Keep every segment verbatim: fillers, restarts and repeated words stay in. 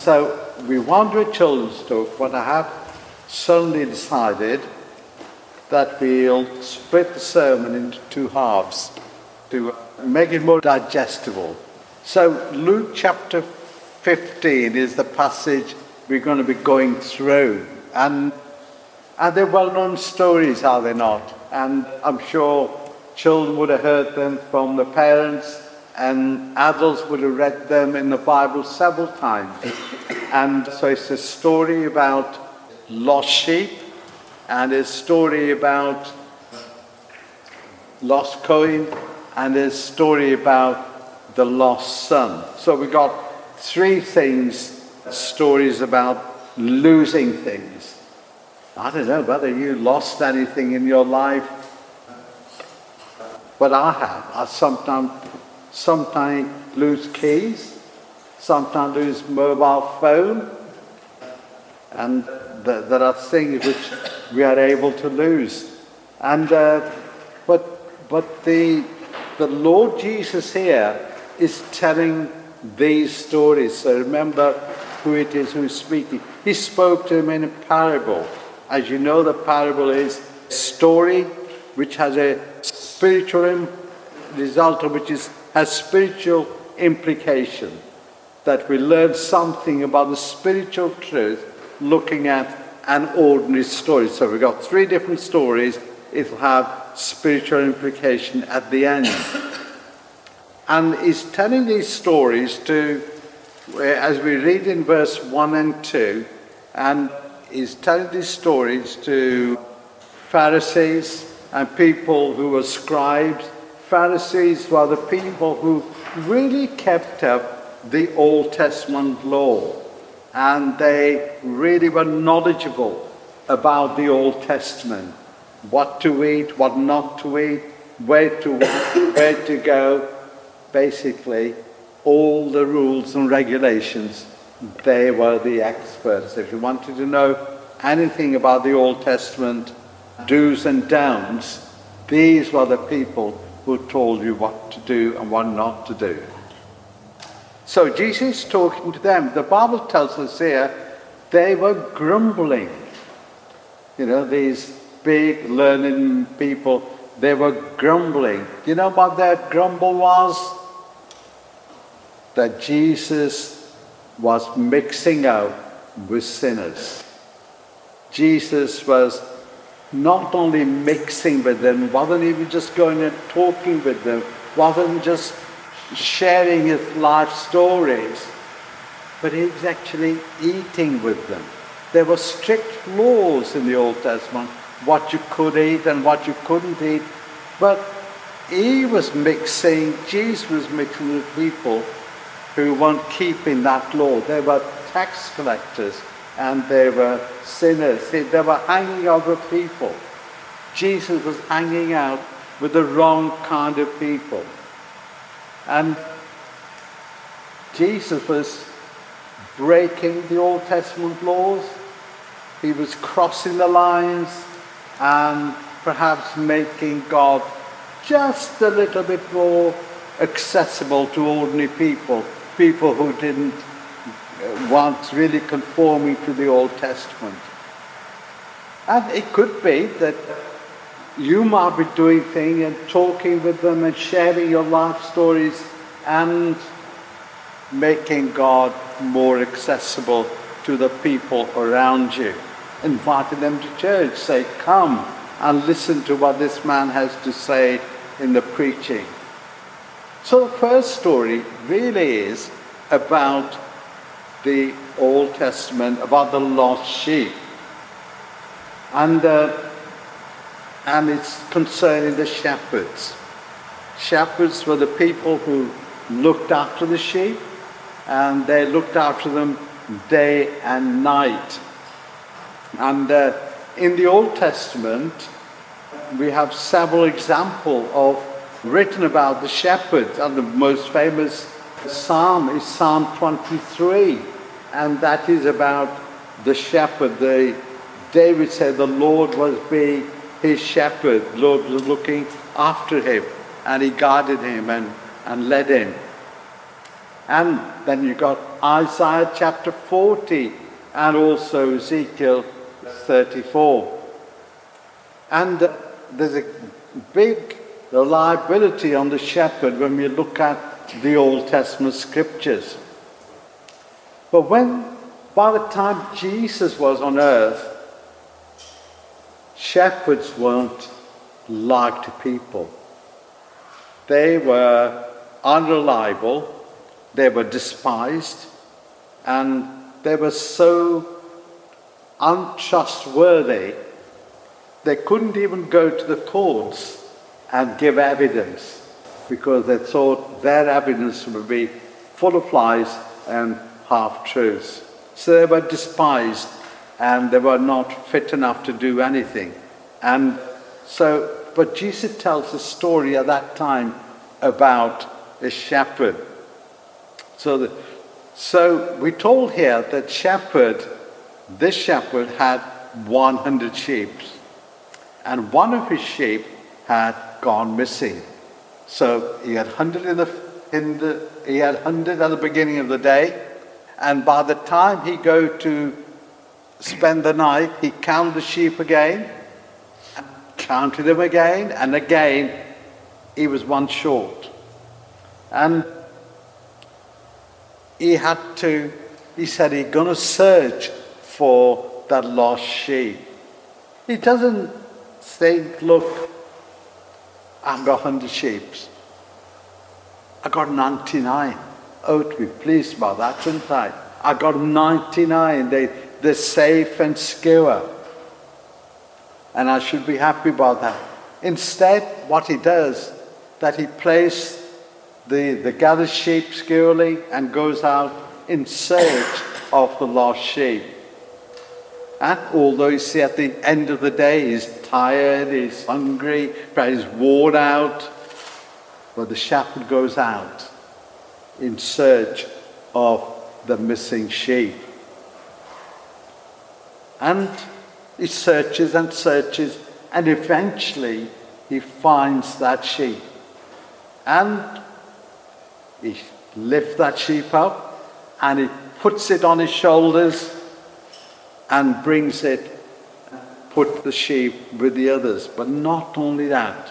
so we want to do a children's talk, but I have suddenly decided that we'll split the sermon into two halves to make it more digestible. So Luke chapter fifteen is the passage we're going to be going through. And, and they're well-known stories, are they not? And I'm sure children would have heard them from the parents, and adults would have read them in the Bible several times. And so it's a story about lost sheep, and a story about lost coin, and a story about the lost son. So we got three things, stories about losing things. I don't know whether you lost anything in your life, but I have. I sometimes, sometimes lose keys, sometimes lose mobile phone, and th- there are things which we are able to lose. And uh, but but the the Lord Jesus here is telling these stories. So remember who it is who is speaking. He spoke to him in a parable. As you know, the parable is a story which has a spiritual result, of which is has spiritual implication. That we learn something about the spiritual truth looking at an ordinary story. So we've got three different stories. It'll have spiritual implication at the end. And he's telling these stories to, as we read in verse one and two, and he's telling these stories to Pharisees and people who were scribes. Pharisees were the people who really kept up the Old Testament law, and they really were knowledgeable about the Old Testament. What to eat, what not to eat, where to walk, where to go. Basically, all the rules and regulations, they were the experts. If you wanted to know anything about the Old Testament, do's and don'ts, these were the people who told you what to do and what not to do. So Jesus is talking to them. The Bible tells us here they were grumbling. You know, these big learned people, they were grumbling. Do you know what their grumble was? That Jesus was mixing out with sinners. Jesus was not only mixing with them, wasn't even just going and talking with them, wasn't just sharing his life stories, but he was actually eating with them. There were strict laws in the Old Testament, what you could eat and what you couldn't eat, but he was mixing, Jesus was mixing with people who weren't keeping that law. They were tax collectors and they were sinners. They were hanging out with people. Jesus was hanging out with the wrong kind of people. And Jesus was breaking the Old Testament laws. He was crossing the lines and perhaps making God just a little bit more accessible to ordinary people, people who didn't want really conforming to the Old Testament. And it could be that you might be doing things and talking with them and sharing your life stories and making God more accessible to the people around you. Inviting them to church, say, come and listen to what this man has to say in the preaching. So the first story really is about the Old Testament, about the lost sheep. And, uh, and it's concerning the shepherds. Shepherds were the people who looked after the sheep, and they looked after them day and night. And uh, in the Old Testament, we have several examples of written about the shepherds, and the most famous psalm is Psalm twenty-three, and that is about the shepherd. The, David said the Lord was being his shepherd. The Lord was looking after him, and he guided him and, and led him. And then you got Isaiah chapter forty and also Ezekiel thirty-four. And uh, there's a big reliability on the shepherd when we look at the Old Testament scriptures. But when, by the time Jesus was on earth, shepherds weren't liked to people. They were unreliable, they were despised, and they were so untrustworthy, they couldn't even go to the courts and give evidence because they thought their evidence would be full of lies and half-truths. So they were despised and they were not fit enough to do anything. And so, but Jesus tells a story at that time about a shepherd. So, the, so we're told here that shepherd, this shepherd had one hundred sheep, and one of his sheep had gone missing. So he had one hundred in the, in the he had one hundred at the beginning of the day, and by the time he go to spend the night, he counted the sheep again, counted them again, and again he was one short. And he had to, he said he's going to search for that lost sheep. He doesn't think, look, I've got one hundred sheep. I got ninety-nine. Oh, to be pleased about that, shouldn't I? I got ninety-nine. They, they're safe and secure. And I should be happy about that. Instead, what he does, that he plays the, the gathered sheep securely and goes out in search of the lost sheep. And although you see at the end of the day he's tired, he's hungry, he's worn out, but the shepherd goes out in search of the missing sheep. And he searches and searches, and eventually he finds that sheep. And he lifts that sheep up, and he puts it on his shoulders and brings it, put the sheep with the others. But not only that,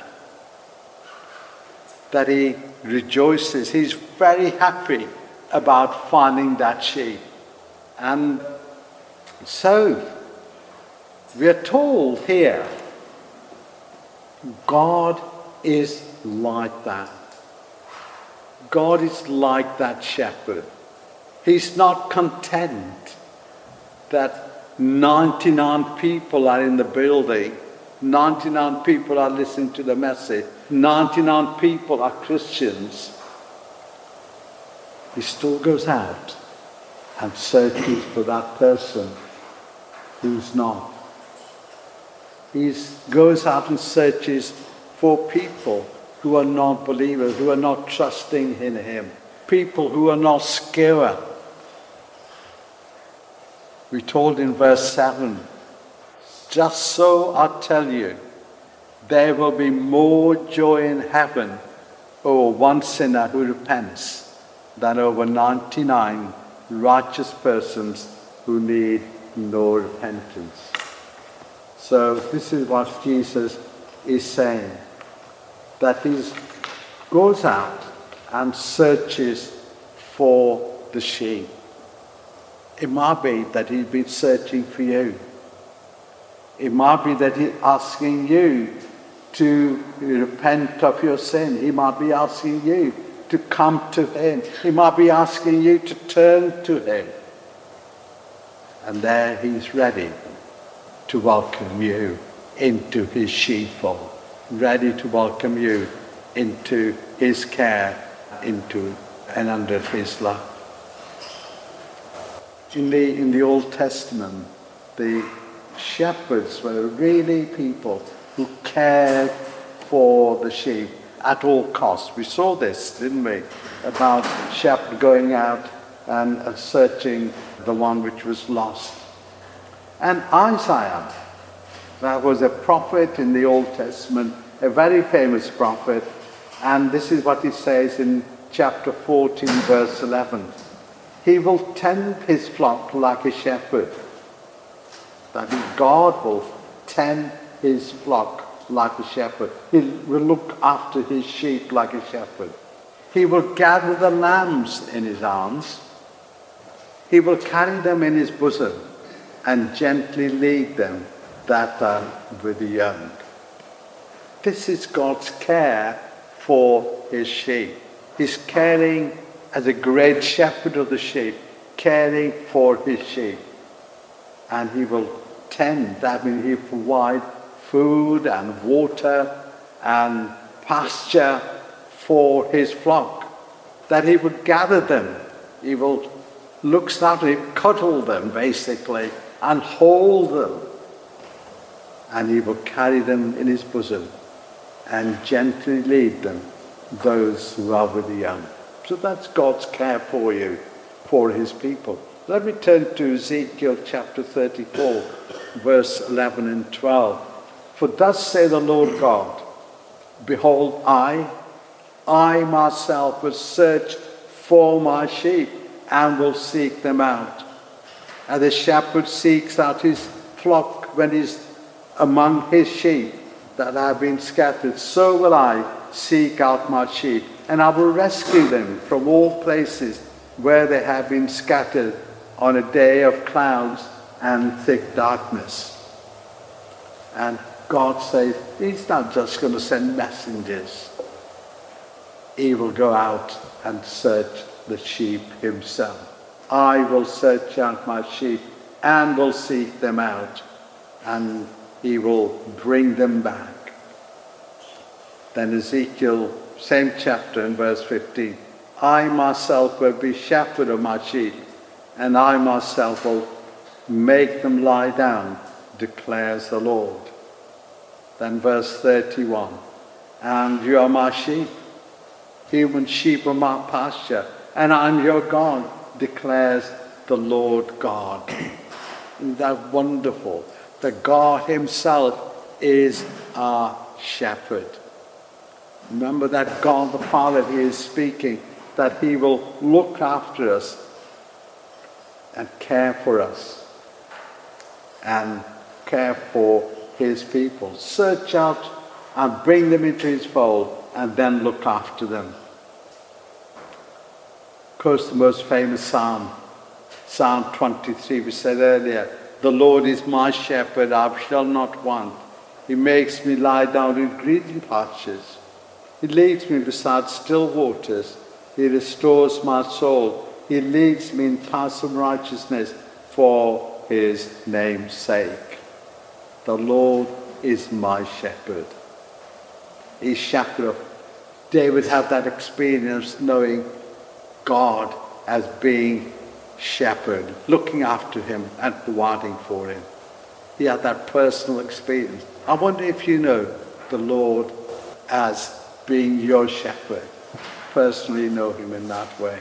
that he rejoices. He's very happy about finding that sheep. And so, we are told here, God is like that. God is like that shepherd. He's not content that ninety-nine people are in the building, ninety-nine people are listening to the message, ninety-nine people are Christians. He still goes out and searches for that person who's not. He goes out and searches for people who are not believers, who are not trusting in him, people who are not secure. We told in verse seven, just so I tell you, there will be more joy in heaven over one sinner who repents than over ninety-nine righteous persons who need no repentance. So this is what Jesus is saying, that he goes out and searches for the sheep. It might be that he's been searching for you. It might be that he's asking you to repent of your sin. He might be asking you to come to him. He might be asking you to turn to him. And there he's ready to welcome you into his sheepfold, ready to welcome you into his care, into and under his love. In the, in the Old Testament, the shepherds were really people who cared for the sheep at all costs. We saw this, didn't we? About shepherd going out and uh, searching the one which was lost. And Isaiah, that was a prophet in the Old Testament, a very famous prophet. And this is what he says in chapter fourteen, verse eleven. He will tend his flock like a shepherd. That is, God will tend his flock like a shepherd. He will look after his sheep like a shepherd. He will gather the lambs in his arms. He will carry them in his bosom and gently lead them that are with the young. This is God's care for his sheep. He's caring as a great shepherd of the sheep, caring for his sheep. And he will tend, that means he will provide food and water and pasture for his flock. That he would gather them, he will look after them, cuddle them basically, and hold them. And he will carry them in his bosom and gently lead them, those who are with the young. So that's God's care for you, for his people. Let me turn to Ezekiel chapter thirty-four, verse eleven and twelve. For thus say the Lord God, behold, I, I myself will search for my sheep and will seek them out. And the shepherd seeks out his flock when he's among his sheep that have been scattered. So will I seek out my sheep, and I will rescue them from all places where they have been scattered on a day of clouds and thick darkness. And God says, he's not just going to send messengers. He will go out and search the sheep himself. I will search out my sheep and will seek them out, and he will bring them back. Then Ezekiel, same chapter in verse fifteen. I myself will be shepherd of my sheep, and I myself will make them lie down, declares the Lord. Then verse thirty-one. And you are my sheep, human sheep of my pasture, and I'm your God, declares the Lord God. Isn't that wonderful? That God himself is our shepherd. Remember that God the Father he is speaking, that he will look after us and care for us and care for his people. Search out and bring them into his fold and then look after them. Of course, the most famous psalm, Psalm twenty-three, we said earlier, the Lord is my shepherd, I shall not want. He makes me lie down in green pastures. He leads me beside still waters. He restores my soul. He leads me in paths of righteousness for his name's sake. The Lord is my shepherd. He's shepherd of. David had that experience knowing God as being shepherd, looking after him and providing for him. He had that personal experience. I wonder if you know the Lord as being your shepherd. Personally know him in that way.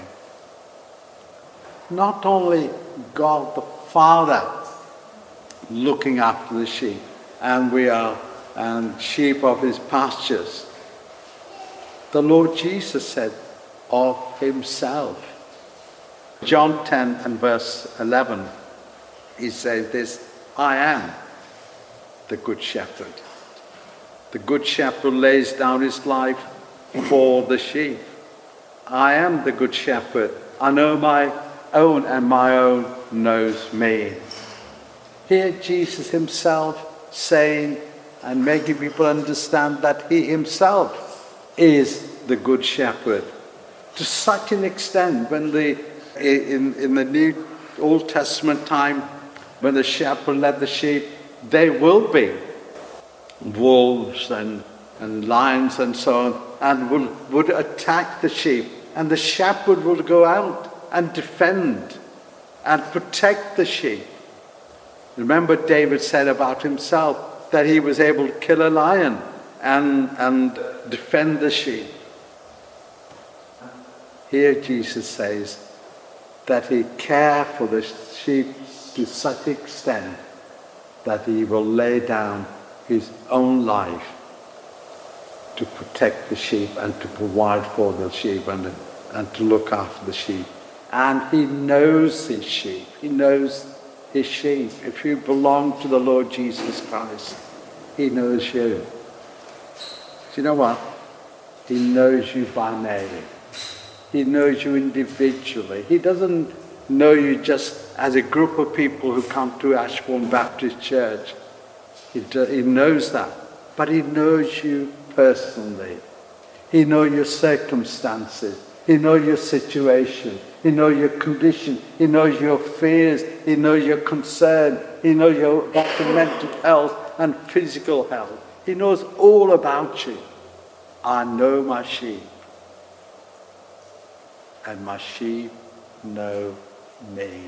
Not only God the Father looking after the sheep, and we are and sheep of his pastures. The Lord Jesus said of himself. John ten and verse eleven, he says this, I am the good shepherd. The good shepherd lays down his life for the sheep. I am the good shepherd. I know my own, and my own knows me. Here Jesus himself saying and making people understand that he himself is the good shepherd. To such an extent, when the in, in the New Old Testament time, when the shepherd led the sheep, there will be wolves and, and lions and so on, and will, would attack the sheep. And the shepherd would go out and defend and protect the sheep. Remember, David said about himself that he was able to kill a lion and, and defend the sheep. Here Jesus says that he cares for the sheep to such extent that he will lay down his own life to protect the sheep and to provide for the sheep and and to look after the sheep. And he knows his sheep. He knows his sheep. If you belong to the Lord Jesus Christ, he knows you. Do you know what? He knows you by name. He knows you individually. He doesn't know you just as a group of people who come to Ashbourne Baptist Church. He, do, he knows that. But he knows you personally. He knows your circumstances. He knows your situation. He knows your condition. He knows your fears. He knows your concern. He knows your about your mental health and physical health. He knows all about you. I know my sheep, and my sheep know me.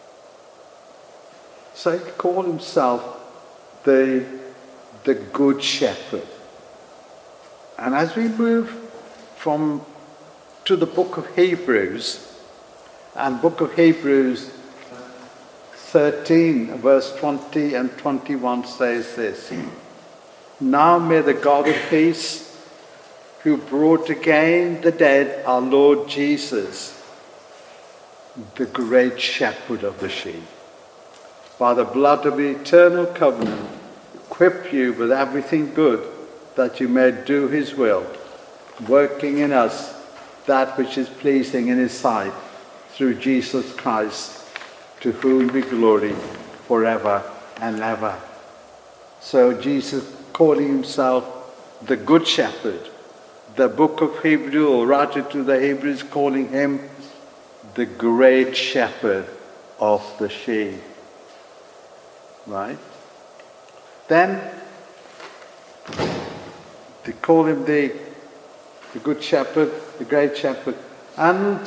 So he called himself the, the Good Shepherd. And as we move from to the book of Hebrews, and book of Hebrews thirteen, verse twenty and twenty-one says this: Now may the God of peace, who brought again the dead, our Lord Jesus, the great shepherd of the sheep, by the blood of the eternal covenant, equip you with everything good, that you may do his will, working in us that which is pleasing in his sight, through Jesus Christ, to whom be glory forever and ever. So Jesus calling himself the Good Shepherd. The book of Hebrews, or writer to the Hebrews, calling him the great shepherd of the sheep. Right? Then they call him the, the good shepherd, the great shepherd. And,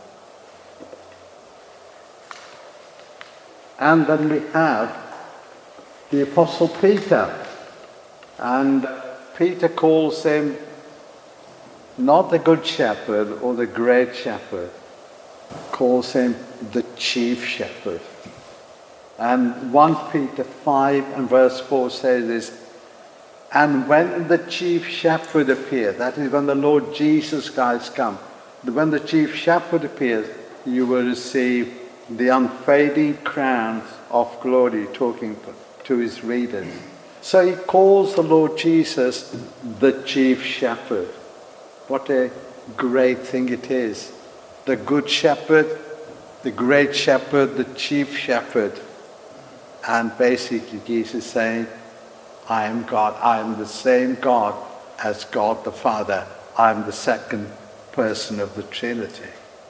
and then we have the Apostle Peter. And Peter calls him not the good shepherd or the great shepherd, calls him the chief shepherd. And First Peter five and verse four says this: And when the chief shepherd appears, that is when the Lord Jesus Christ comes, when the chief shepherd appears, you will receive the unfading crown of glory, talking to his readers. So he calls the Lord Jesus the chief shepherd. What a great thing it is. The good shepherd, the great shepherd, the chief shepherd. And basically Jesus saying, I am God. I am the same God as God the Father. I am the second person of the Trinity.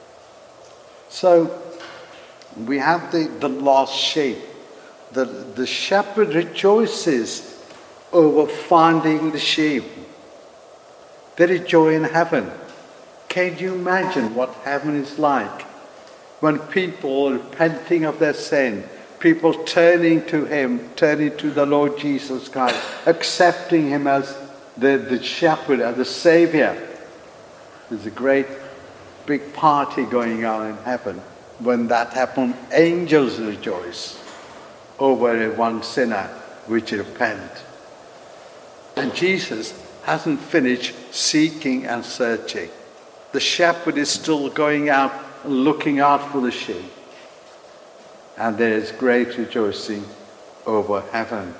So we have the, the lost sheep. The, the shepherd rejoices over finding the sheep. There is joy in heaven. Can you imagine what heaven is like? When people are repenting of their sin, people turning to him, turning to the Lord Jesus Christ, accepting him as the, the shepherd, as the Savior. There's a great big party going on in heaven. When that happens, angels rejoice over one sinner which repent. And Jesus hasn't finished seeking and searching. The shepherd is still going out and looking out for the sheep. And there is great rejoicing over heaven.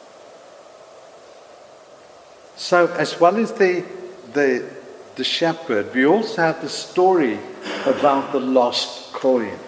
So as well as the, the, the shepherd, we also have the story about the lost coin.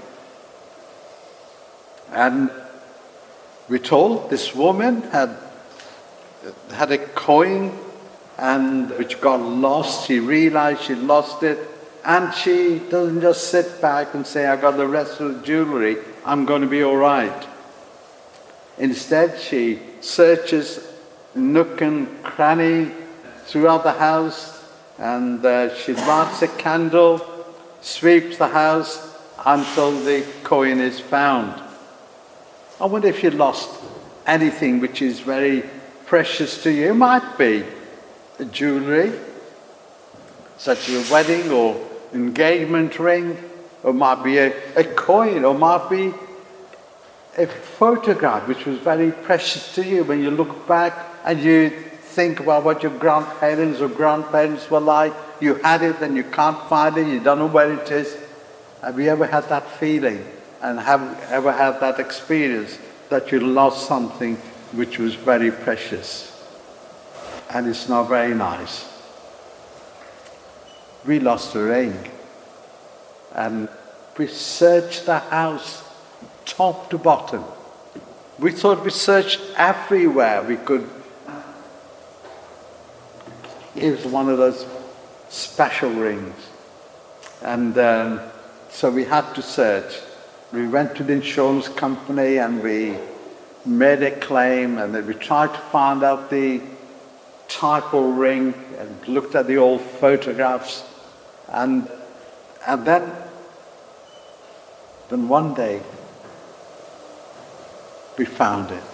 And we're told this woman had, had a coin and which got lost. She realized she lost it. And she doesn't just sit back and say, I got the rest of the jewelry, I'm going to be all right. Instead, she searches nook and cranny throughout the house, and uh, she lights a candle, sweeps the house until the coin is found. I wonder if you lost anything which is very precious to you. It might be jewelry, such as a wedding or engagement ring, or might be a, a coin, or might be a photograph which was very precious to you. When you look back and you think about what your grandparents or grandparents were like. You had it and you can't find it, you don't know where it is. Have you ever had that feeling and have ever had that experience that you lost something which was very precious? And it's not very nice. We lost a ring. And we searched the house top to bottom. We thought we searched everywhere we could. It was one of those special rings. And um, so we had to search. We went to the insurance company and we made a claim, and then we tried to find out the type of ring and looked at the old photographs. And, and then, then one day, we found it.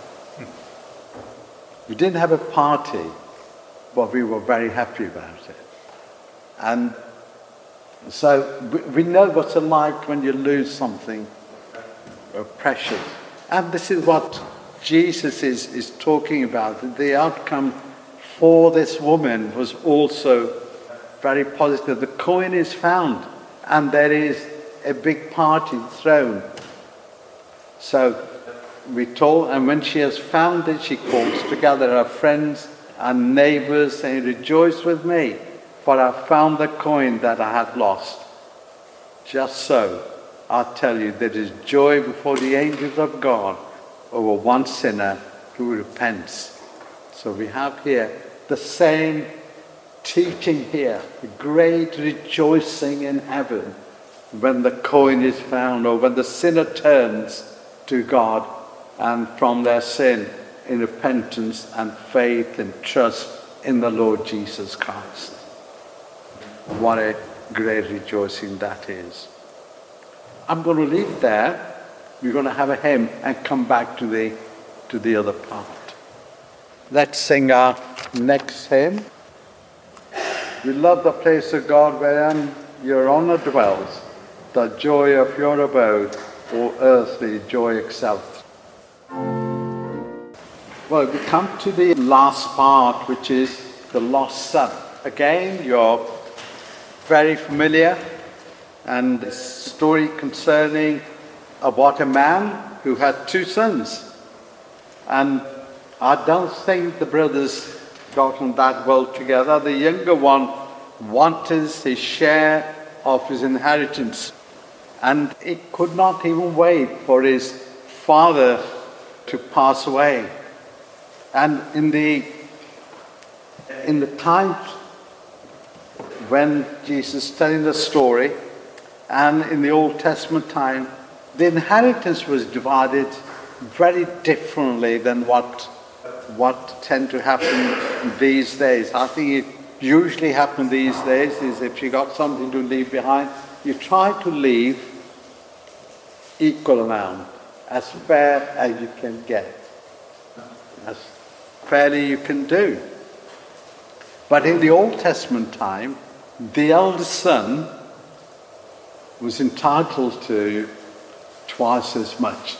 We didn't have a party, but we were very happy about it. And so we, we know what it's like when you lose something precious. And this is what Jesus is, is talking about. The outcome for this woman was also very positive. The coin is found, and there is a big party thrown. So we told, and when she has found it, she calls together her friends and neighbors, saying, "Rejoice with me, for I found the coin that I had lost." Just so, I tell you, there is joy before the angels of God over one sinner who repents. So we have here the same teaching here, the great rejoicing in heaven when the coin is found, or when the sinner turns to God and from their sin in repentance and faith and trust in the Lord Jesus Christ. What a great rejoicing that is. I'm going to leave there. We're going to have a hymn and come back to the to the other part. Let's sing our next hymn. We love the place of God wherein your honour dwells, the joy of your abode, or earthly joy excels. Well, we come to the last part, which is the lost son. Again, you're very familiar, and a story concerning about a man who had two sons. And I don't think the brothers got on that well together. The younger one wanted his share of his inheritance, and he could not even wait for his father to pass away. And in the in the time when Jesus is telling the story, and in the Old Testament time, the inheritance was divided very differently than what what tend to happen these days. I think it usually happens these days is if you got something to leave behind, you try to leave equal amount, as fair as you can get, as fairly you can do. But in the Old Testament time, the eldest son was entitled to twice as much.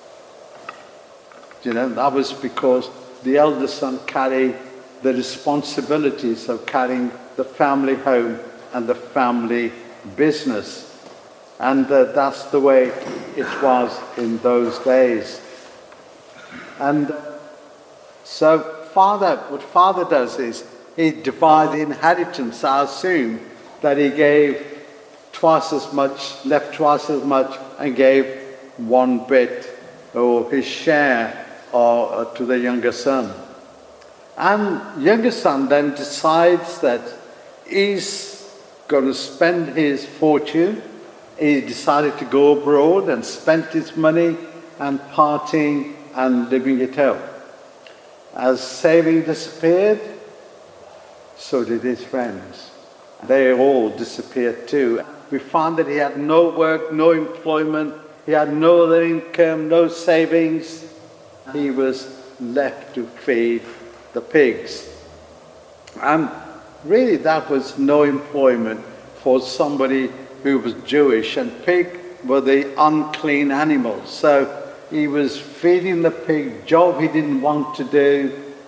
You know, that was because the eldest son carried the responsibilities of carrying the family home and the family business. And uh, that's the way it was in those days. And so father, what father does is he divides the inheritance. I assume that he gave twice as much, left twice as much, and gave one bit, or his share, or uh, to the younger son. And younger son then decides that he's going to spend his fortune. He decided to go abroad and spent his money and partying and living it out. As saving disappeared, so did his friends. They all disappeared too. We found that he had no work, no employment, he had no other income, no savings. He was left to feed the pigs. And really that was no employment for somebody who was Jewish, and pig were the unclean animals. So he was feeding the pig, job he didn't want to do,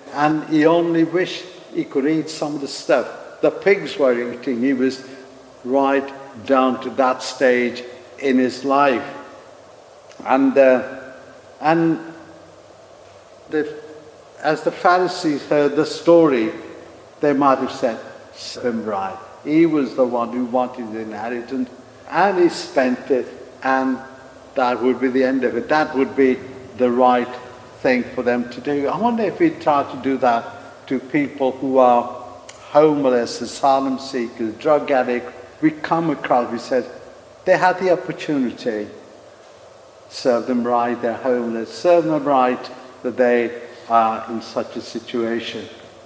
and he only wished he could eat some of the stuff the pigs were eating. He was right down to that stage in his life. And uh, and the, as the Pharisees heard the story, they might have said, serve him right. He was the one who wanted the inheritance, and he spent it, and that would be the end of it. That would be the right thing for them to do. I wonder if we try to do that to people who are homeless, asylum seekers, drug addicts. We come across, we said, they had the opportunity. Serve them right, they're homeless. Serve them right that they are in such a situation.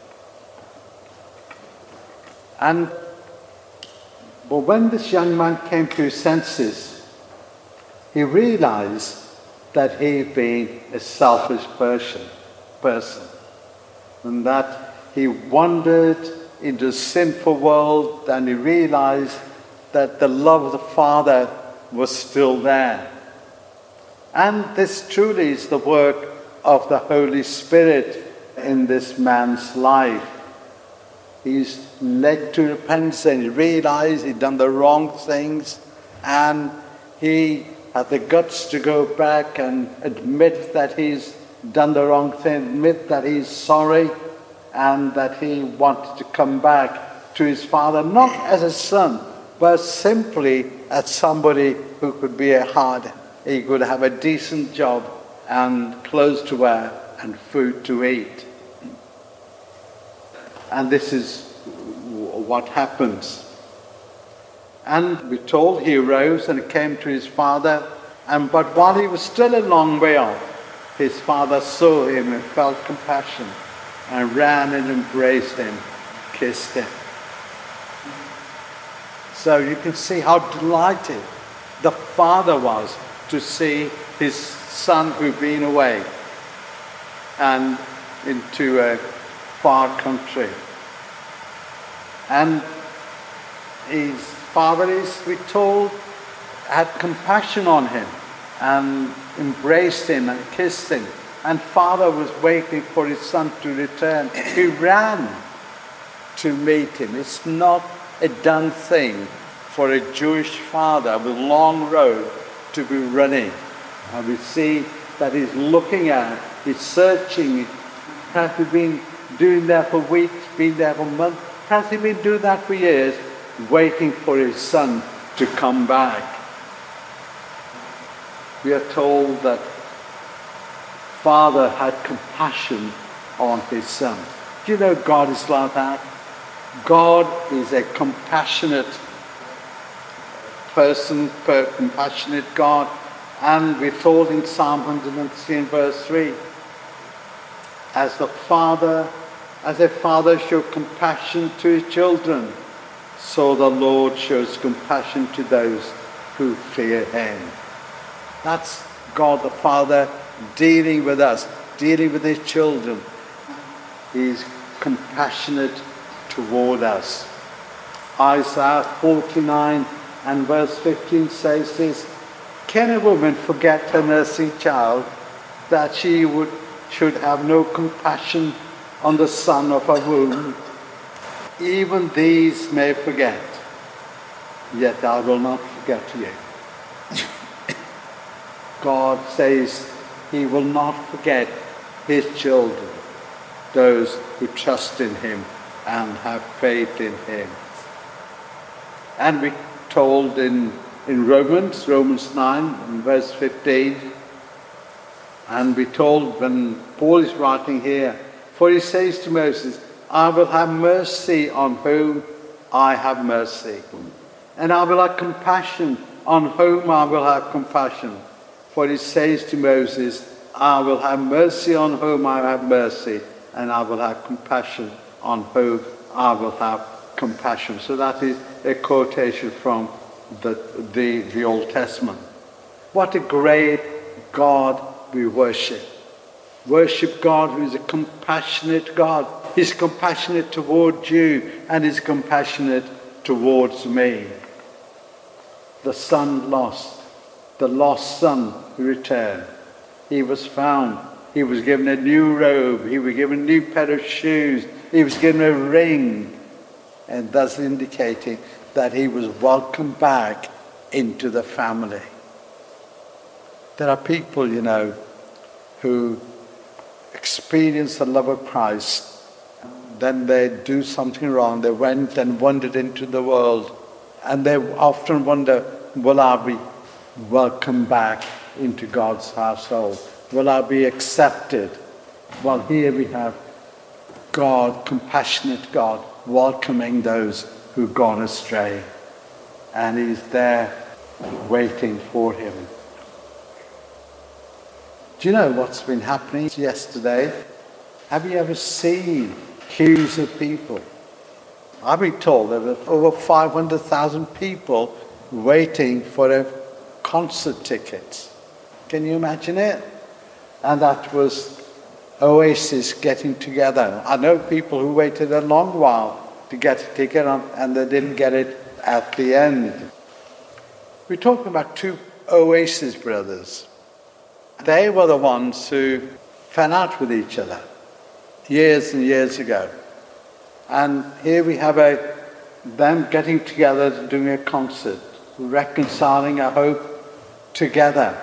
And but when this young man came to his senses, he realized that he'd been a selfish person, person, and that he wandered into a sinful world, and he realized that the love of the Father was still there. And this truly is the work of the Holy Spirit in this man's life. He's led to repentance, and he realized he'd done the wrong things, and he had the guts to go back and admit that he's done the wrong thing, admit that he's sorry, and that he wanted to come back to his father, not as a son, but simply as somebody who could be a hard, he could have a decent job and clothes to wear and food to eat. And this is what happens. And we're told he arose and came to his father, and but while he was still a long way off, his father saw him and felt compassion and ran and embraced him, kissed him. So you can see how delighted the father was to see his son who'd been away and into a far country. And his father is, we're told, had compassion on him and embraced him and kissed him. And father was waiting for his son to return. He ran to meet him. It's not a done thing for a Jewish father with a long road to be running. And we see that he's looking at, he's searching. Has he been doing that for weeks, been there for months? Has he been doing that for years, waiting for his son to come back? We are told that Father had compassion on his son. Do you know God is like that? God is a compassionate person, a compassionate God. And we're told in Psalm one hundred three and verse three, as the Father, as a father shows compassion to his children, so the Lord shows compassion to those who fear him. That's God the Father dealing with us, dealing with his children. He's compassionate toward us. Isaiah forty-nine and verse fifteen says this, can a woman forget her nursing child, that she would should have no compassion on the son of her womb? Even these may forget, yet I will not forget you. God says he will not forget his children, those who trust in him and have faith in him. And we're told in, in Romans, Romans nine, and verse fifteen, and we're told when Paul is writing here, for he says to Moses, I will have mercy on whom I have mercy, and I will have compassion on whom I will have compassion. For he says to Moses, I will have mercy on whom I have mercy, and I will have compassion on whom I will have compassion. So that is a quotation from the, the, the Old Testament. What a great God we worship. Worship God who is a compassionate God. He's compassionate towards you, and he's compassionate towards me. The son lost, the lost son returned. He was found. He was given a new robe. He was given a new pair of shoes. He was given a ring. And thus indicating that he was welcomed back into the family. There are people, you know, who experience the love of Christ. Then they do something wrong. They went and wandered into the world. And they often wonder, will I be welcomed back into God's household? Will I be accepted? Well, here we have God, compassionate God, welcoming those who've gone astray. And he's there waiting for him. Do you know what's been happening yesterday? Have you ever seen queues of people? I've been told there were over five hundred thousand people waiting for a concert ticket. Can you imagine it? And that was Oasis getting together. I know people who waited a long while to get a ticket and they didn't get it at the end. We're talking about two Oasis brothers. They were the ones who fell out with each other years and years ago. And here we have a, them getting together, doing a concert, reconciling, I hope, together.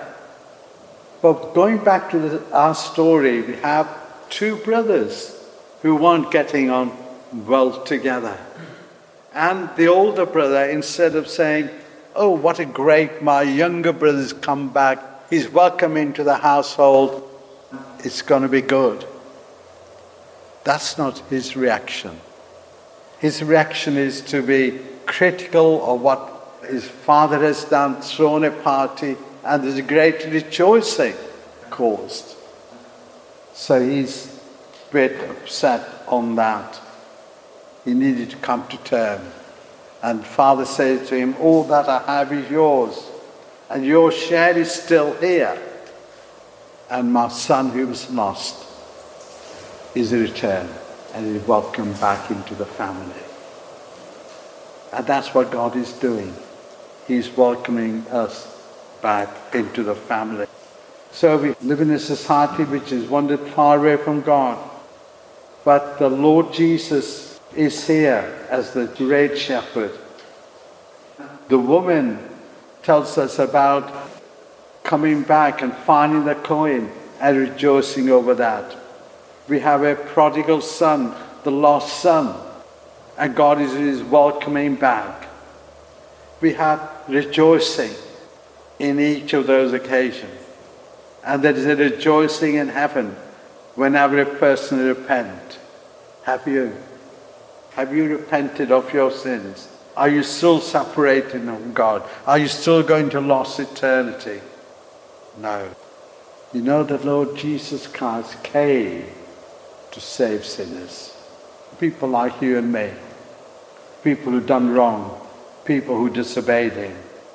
But going back to the, our story, we have two brothers who weren't getting on well together. And the older brother, instead of saying, oh, what a great, my younger brother's come back, he's welcome into the household, it's going to be good. That's not his reaction. His reaction is to be critical of what his father has done, thrown a party, and there's a great rejoicing caused. So he's a bit upset on that. He needed to come to terms. And father says to him, all that I have is yours, and your share is still here. And my son who was lost is returned and is welcomed back into the family. And that's what God is doing. He's welcoming us back into the family. So we live in a society which has wandered far away from God. But the Lord Jesus is here as the great shepherd. The woman tells us about coming back and finding the coin and rejoicing over that. We have a prodigal son, the lost son, and God is, is welcoming back. We have rejoicing in each of those occasions. And there is a rejoicing in heaven whenever a person repents. Have you? Have you repented of your sins? Are you still separated from God? Are you still going to lost eternity? No. You know that Lord Jesus Christ came to save sinners. People like you and me. People who've done wrong. People who disobeyed him.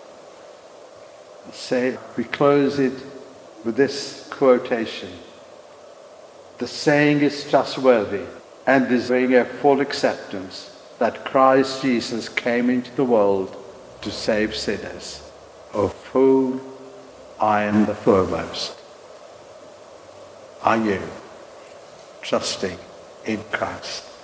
Say, we close it with this quotation. The saying is trustworthy and deserving a full acceptance that Christ Jesus came into the world to save sinners, of whom I am the foremost. Are you trusting in Christ?